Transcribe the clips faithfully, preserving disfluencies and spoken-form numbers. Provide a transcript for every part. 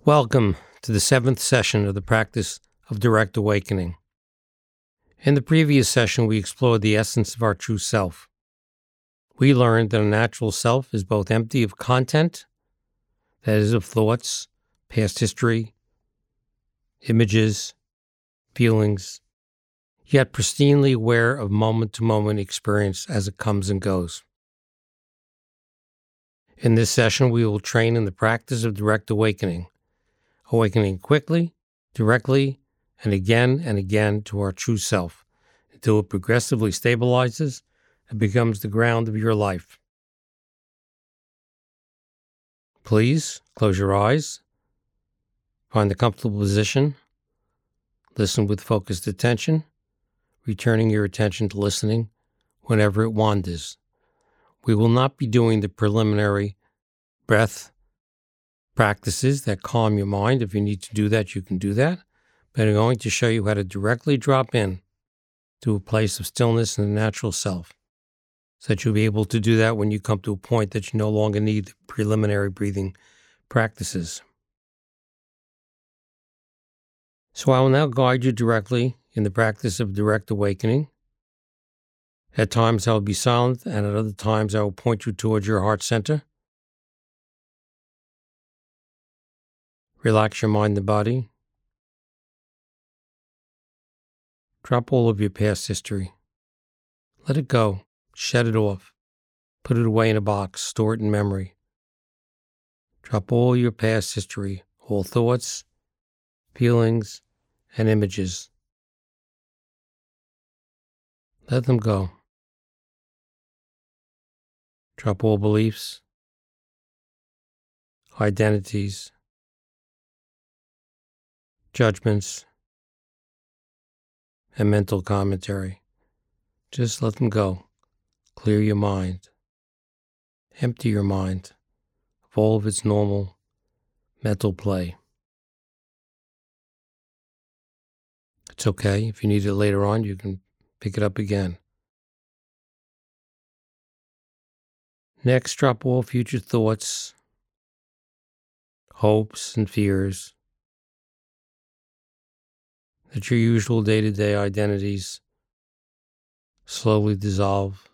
Welcome to the seventh session of the practice of direct awakening. In the previous session, we explored the essence of our true self. We learned that a natural self is both empty of content, that is, of thoughts, past history, images, feelings, yet pristinely aware of moment-to-moment experience as it comes and goes. In this session, we will train in the practice of direct awakening, awakening quickly, directly, and again and again to our true self, until it progressively stabilizes and becomes the ground of your life. Please close your eyes, find a comfortable position, listen with focused attention, returning your attention to listening whenever it wanders. We will not be doing the preliminary breath practices that calm your mind. If you need to do that, you can do that. But I'm going to show you how to directly drop in to a place of stillness in the natural self, so that you'll be able to do that when you come to a point that you no longer need the preliminary breathing practices. So I will now guide you directly in the practice of direct awakening. At times I will be silent, and at other times I will point you towards your heart center. Relax your mind and body. Drop all of your past history. Let it go. Shed it off. Put it away in a box. Store it in memory. Drop all your past history, all thoughts, feelings, and images. Let them go. Drop all beliefs, identities, judgments, and mental commentary. Just let them go. Clear your mind. Empty your mind of all of its normal mental play. It's okay. If you need it later on, you can pick it up again. Next, drop all future thoughts, hopes, and fears that your usual day-to-day identities slowly dissolve.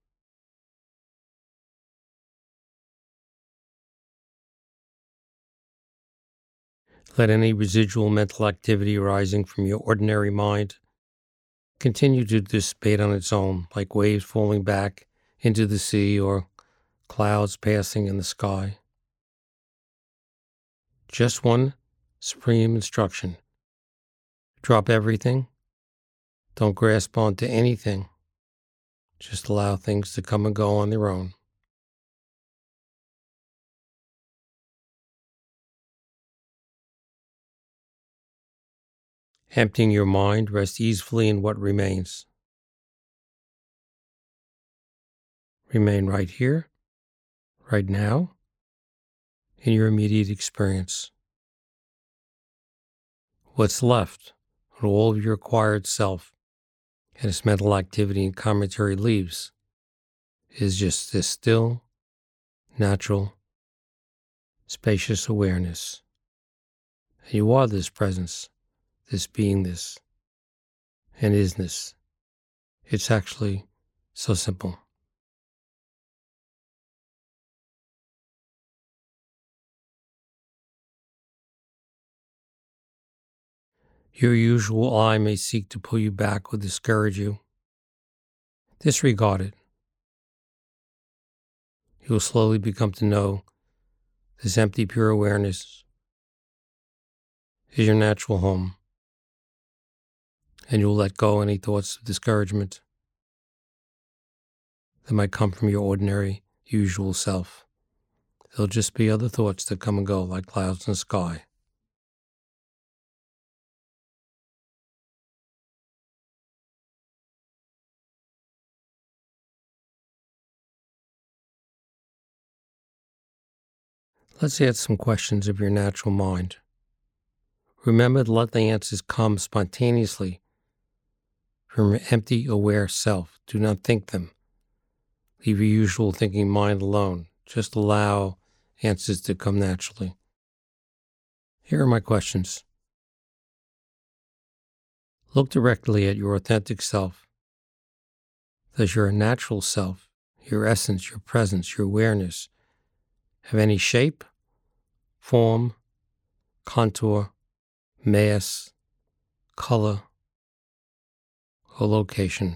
Let any residual mental activity arising from your ordinary mind continue to dissipate on its own, like waves falling back into the sea or clouds passing in the sky. Just one supreme instruction. Drop everything. Don't grasp onto anything. Just allow things to come and go on their own. Emptying your mind, rest easily in what remains. Remain right here, right now, in your immediate experience. What's left when all of your acquired self and its mental activity and commentary leaves is just this still, natural, spacious awareness. And you are this presence, this beingness, and isness. It's actually so simple. Your usual eye may seek to pull you back or discourage you. Disregard it. You will slowly become to know this empty, pure awareness is your natural home, and you will let go any thoughts of discouragement that might come from your ordinary, usual self. There'll just be other thoughts that come and go like clouds in the sky. Let's add some questions of your natural mind. Remember to let the answers come spontaneously from your empty, aware self. Do not think them. Leave your usual thinking mind alone. Just allow answers to come naturally. Here are my questions. Look directly at your authentic self. Does your natural self, your essence, your presence, your awareness, have any shape, form, contour, mass, color, or location?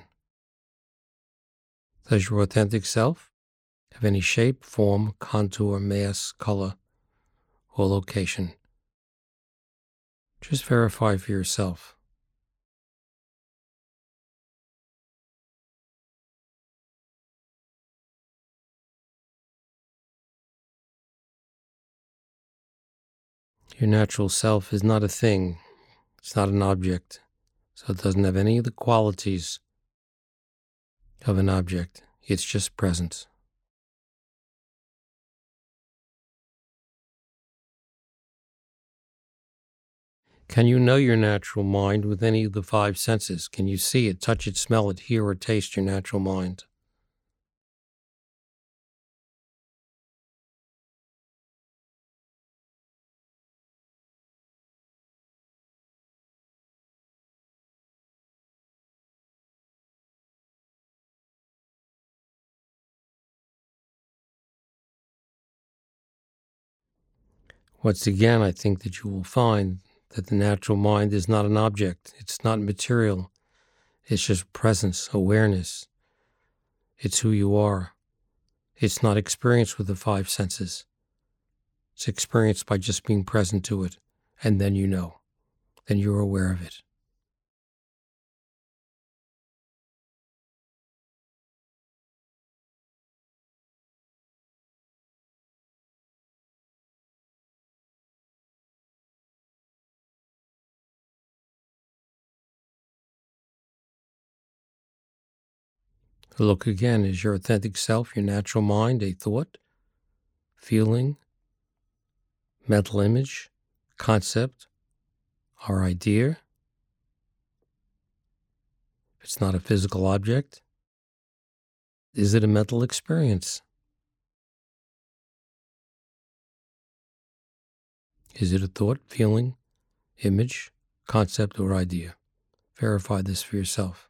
Does your authentic self have any shape, form, contour, mass, color, or location? Just verify for yourself. Your natural self is not a thing. It's not an object. So it doesn't have any of the qualities of an object. It's just presence. Can you know your natural mind with any of the five senses? Can you see it, touch it, smell it, hear or taste your natural mind? Once again, I think that you will find that the natural mind is not an object. It's not material. It's just presence, awareness. It's who you are. It's not experienced with the five senses. It's experienced by just being present to it, and then you know. Then you're aware of it. Look again. Is your authentic self, your natural mind, a thought, feeling, mental image, concept, or idea? If it's not a physical object, is it a mental experience? Is it a thought, feeling, image, concept, or idea? Verify this for yourself.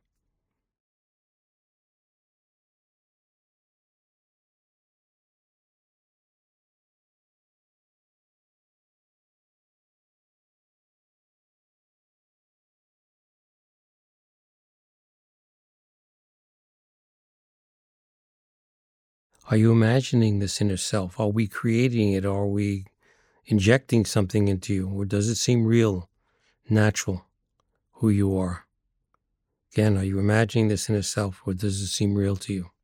Are you imagining this inner self? Are we creating it? Are we injecting something into you? Or does it seem real, natural, who you are? Again, are you imagining this inner self, or does it seem real to you?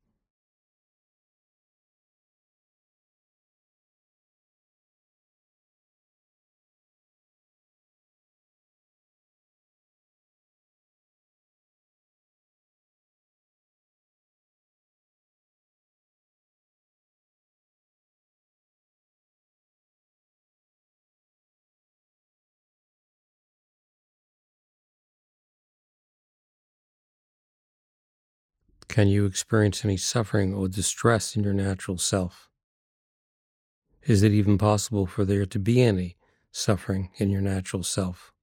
Can you experience any suffering or distress in your natural self? Is it even possible for there to be any suffering in your natural self?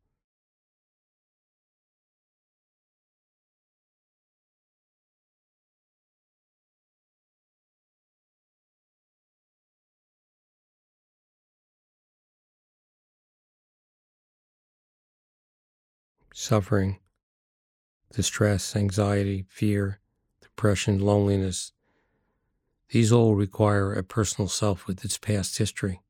Suffering, distress, anxiety, fear, depression, loneliness, these all require a personal self with its past history.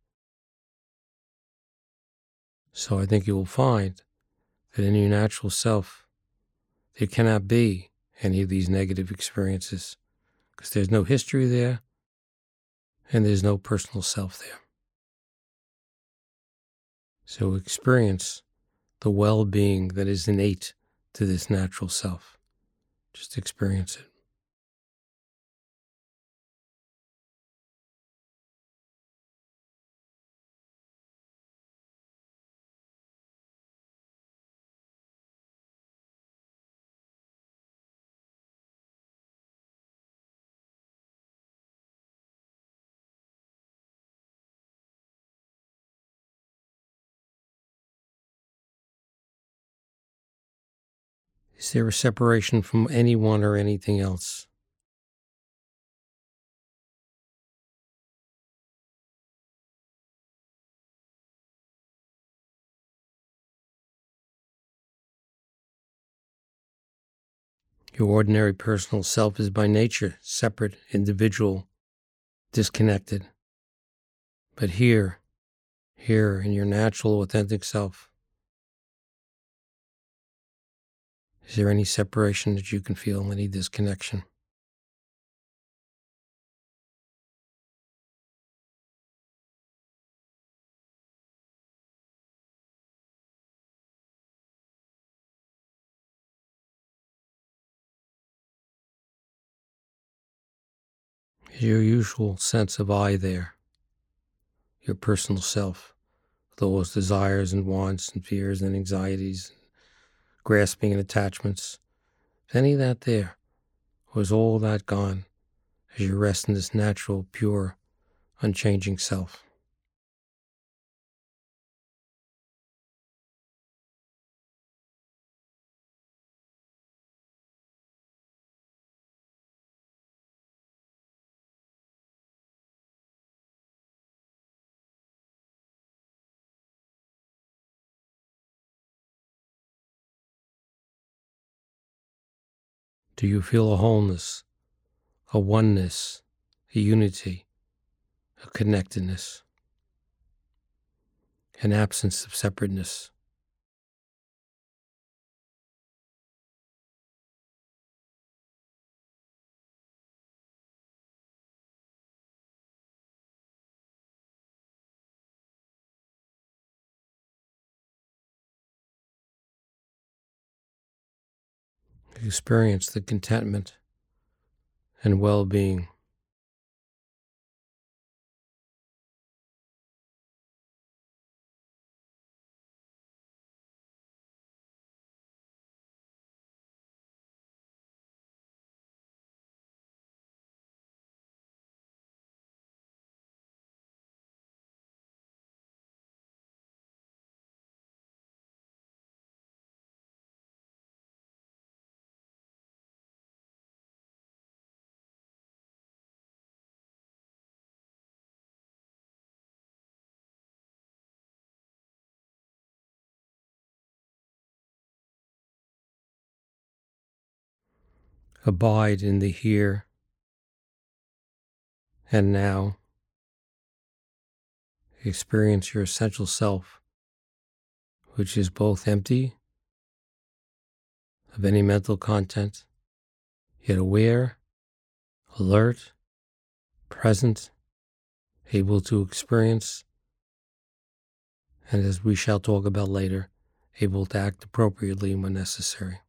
So I think you will find that in your natural self, there cannot be any of these negative experiences because there's no history there and there's no personal self there. So experience the well-being that is innate to this natural self. Just experience it. Is there a separation from anyone or anything else? Your ordinary personal self is by nature separate, individual, disconnected. But here, here in your natural, authentic self, is there any separation that you can feel, any disconnection? Is your usual sense of I there, your personal self, with all those desires and wants and fears and anxieties, grasping and attachments? Is any of that there? Or is all that gone as you rest in this natural, pure, unchanging self? Do you feel a wholeness, a oneness, a unity, a connectedness, an absence of separateness? You experience the contentment and well-being. Abide in the here and now. Experience your essential self, which is both empty of any mental content, yet aware, alert, present, able to experience, and as we shall talk about later, able to act appropriately when necessary.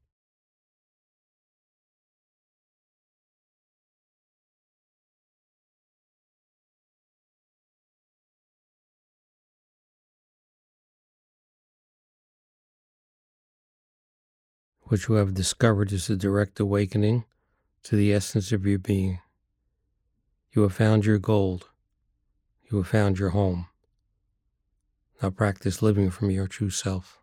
What you have discovered is a direct awakening to the essence of your being. You have found your gold. You have found your home. Now practice living from your true self.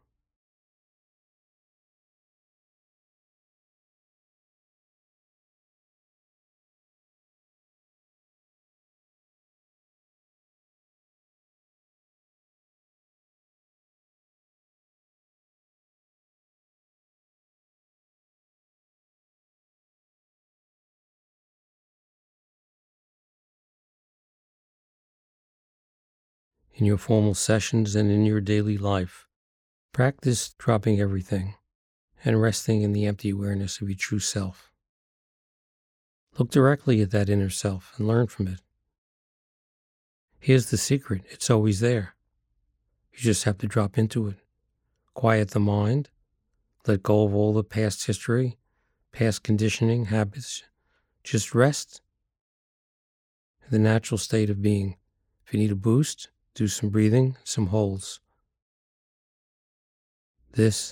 In your formal sessions and in your daily life, practice dropping everything and resting in the empty awareness of your true self. Look directly at that inner self and learn from it. Here's the secret. It's always there. You just have to drop into it. Quiet the mind. Let go of all the past history, past conditioning, habits. Just rest in the natural state of being. If you need a boost, do some breathing, some holds. This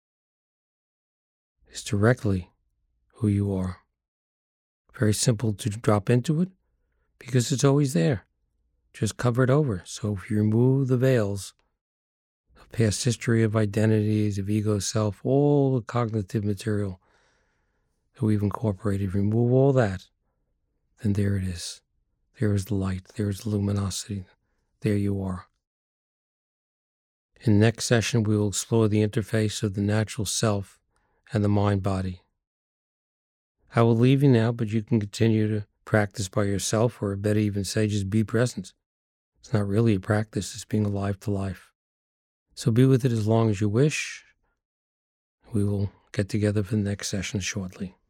is directly who you are. Very simple to drop into it because it's always there. Just cover it over. So if you remove the veils of past history of identities, of ego, self, all the cognitive material that we've incorporated, remove all that, then there it is. There is the light. There is the luminosity. There you are. In the next session, we will explore the interface of the natural self and the mind-body. I will leave you now, but you can continue to practice by yourself, or better even say, just be present. It's not really a practice. It's being alive to life. So be with it as long as you wish. We will get together for the next session shortly.